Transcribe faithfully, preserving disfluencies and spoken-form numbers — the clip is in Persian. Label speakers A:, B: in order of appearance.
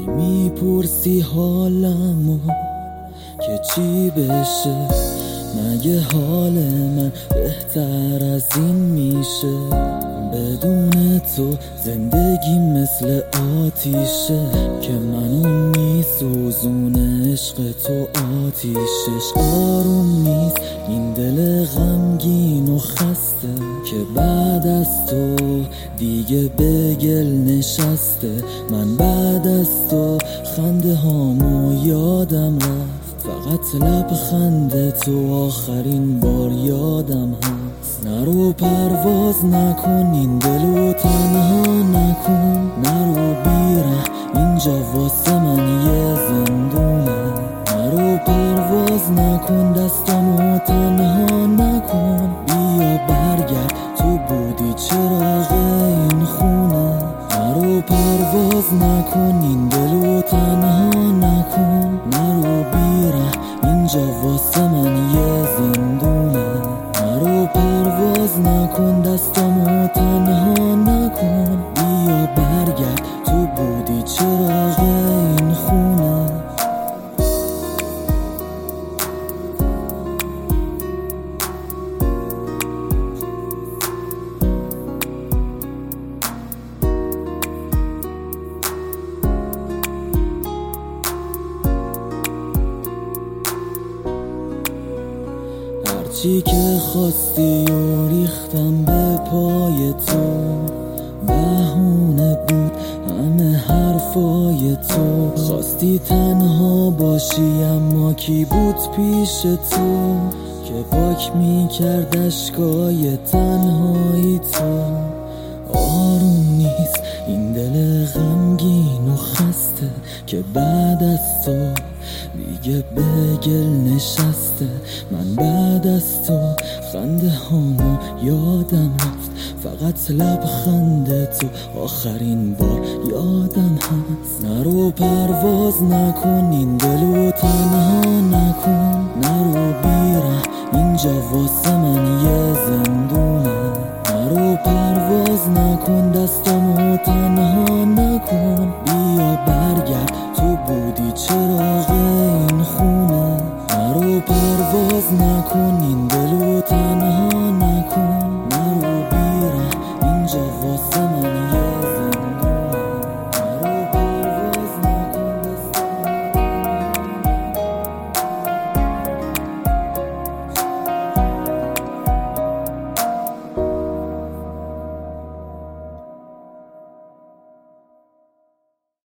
A: میپرسی حالمو که چی بشه، مگه حال من بهتر از این میشه؟ بدون تو زندگی مثل آتیشه که منو میسوزونه، عشق تو آتیشش آروم نیست. این دل غمگین و خسته که بعد از تو دیگه به گل نشسته. من بعد از تو خنده هامو یادم رفت، فقط لبخند تو آخرین بار یادم هست. نرو پرواز نکن، این دلو تنها نکن، نرو بیره اینجا واسه من یه زندونه. نرو پرواز نکن، دستامو تنها نکن، بیا برگرد تو بودی چراغ این خونه. نرو پرواز نکن، این دلو تنها نکن، نرو بیره اینجا واسه من یه زندونه. نرو پرواز نکن، دستامو تنها نکن، بیا برگرد تو بودی چراغ این خونه. هرچی که خواستی و ریختم به پای تو، بهونه بود همه حرفای تو. خواستی تنها باشی اما کی بود پیش تو که پاک میکرد اشکای تنهایی تو؟ آروم نیست این دل غمگین و خسته که بعد از تو دیگه به گل نشسته. من بعد از تو خنده هامو یادم رفت، فقط لبخند تو آخرین بار یادم هست. نرو پرواز نکن، این دلو تنها نکن، نرو بیره اینجا واسه من یه زندونه. نرو پرواز نکن، دستامو تنها نکن، بیا برگرد تو بودی چراغ این خونه. نرو پرواز نکن، این دلو تنها نکن، نرو بیره اینجا واسه من یه